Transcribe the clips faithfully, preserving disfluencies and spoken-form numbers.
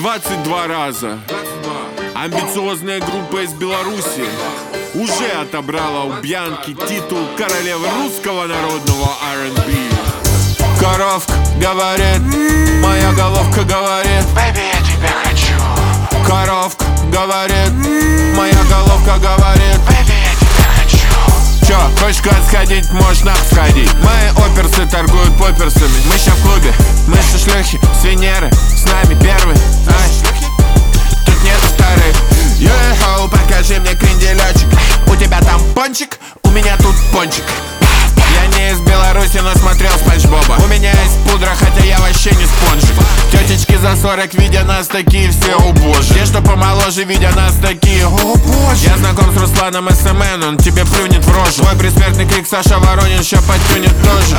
двадцать два раза. Амбициозная группа из Беларуси уже отобрала у Бьянки титул королевы русского народного ар энд би. Коровка говорит, моя головка говорит, baby, я тебя хочу. Коровка говорит, моя головка говорит, baby, я тебя хочу. чё, хочешь куда сходить, можешь нахуй сходить. Мои оперсы торгуют поперсами. Мы ща в клубе, мы же шлюхи, с Венеры, с нами первый. Ай, тут нету вторых. Йо-хо, покажи мне кренделечек. У тебя там пончик, у меня тут пончик. Я не из Беларуси, но смотрел Спанч Боба. У меня есть пудра, хотя я вообще не спонжик. Тетечки за сорок, видя нас такие все, о боже. Те, что помоложе, видя нас такие, о боже. Я знаком с Русланом эс эм эн, он тебе плюнет в рожу. Твой предсмертный крик Саша Воронин ща подтюнет тоже.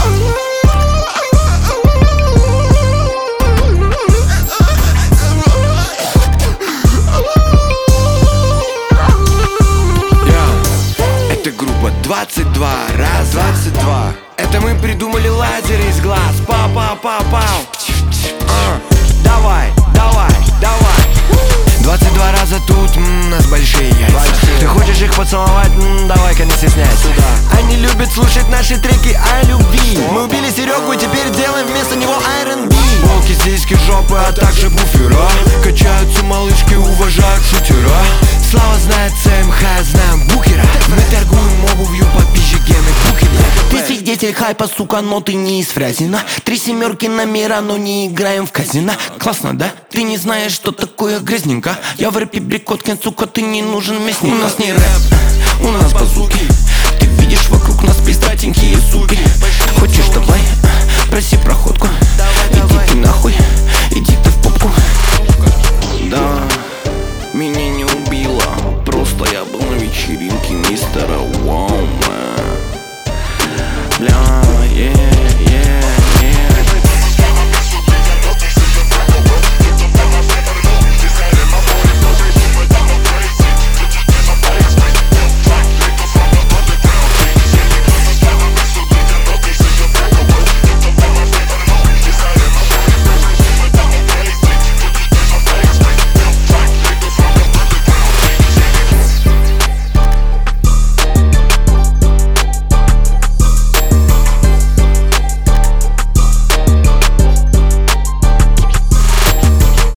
двадцать два, раз, двадцать два. Это мы придумали лазеры из глаз. Пау-пау-пау-пау. uh, Давай, давай, давай. Двадцать два раза тут, м, у нас большие яйца. Большие. Ты хочешь их поцеловать? М, давай-ка не стесняйся. Сюда. Они любят слушать наши треки о любви. О. Мы убили Серегу и теперь делаем вместо него ар энд би. Волки, сиськи, жопы, а также буфера. Качаются малышки, уважают шутера. Слава знает цэ эм ха, знаем букера. Мы торгуем обувью, подписчики на букере. Ты свидетель хайпа, сука, но ты не из Фрязино. Три семерки номера, но не играем в казино. Классно, да? Ты не знаешь, что такое грязненько. Я в рэпе Брикоткин, сука, ты не нужен местник. У нас не рэп, у нас базуки. Ты видишь вокруг нас пиздатенькие суки. Хочешь давай, проси проходку. Иди ты нахуй, иди ты